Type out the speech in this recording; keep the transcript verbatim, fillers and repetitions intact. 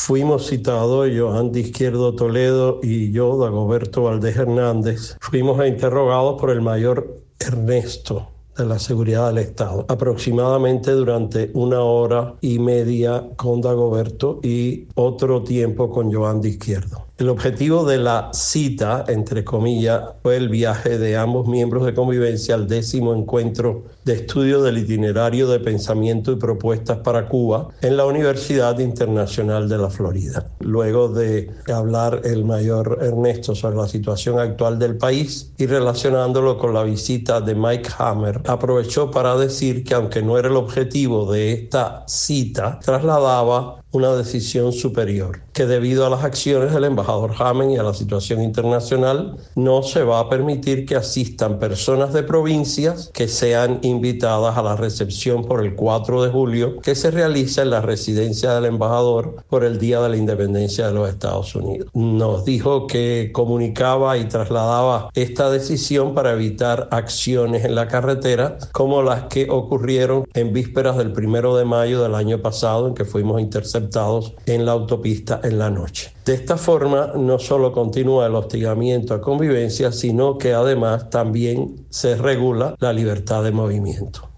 fuimos citados, Yohandy Izquierdo Toledo y yo, Dagoberto Valdés Hernández, fuimos interrogados por el mayor Ernesto de la Seguridad del Estado, aproximadamente durante una hora y media con Dagoberto y otro tiempo con Yohandy Izquierdo. El objetivo de la cita, entre comillas, fue el viaje de ambos miembros de convivencia al décimo encuentro de estudio del itinerario de pensamiento y propuestas para Cuba en la Universidad Internacional de la Florida. Luego de hablar el mayor Ernesto sobre la situación actual del país y relacionándolo con la visita de Mike Hammer, aprovechó para decir que aunque no era el objetivo de esta cita, trasladaba una decisión superior, que debido a las acciones del embajador Hammer y a la situación internacional, no se va a permitir que asistan personas de provincias que sean invitadas a la recepción por el cuatro de julio que se realiza en la residencia del embajador por el Día de la Independencia de los Estados Unidos. Nos dijo que comunicaba y trasladaba esta decisión para evitar acciones en la carretera como las que ocurrieron en vísperas del primero de mayo del año pasado, en que fuimos interceptados en la autopista en la noche. De esta forma, no solo continúa el hostigamiento a convivencia, sino que además también se regula la libertad de movimiento.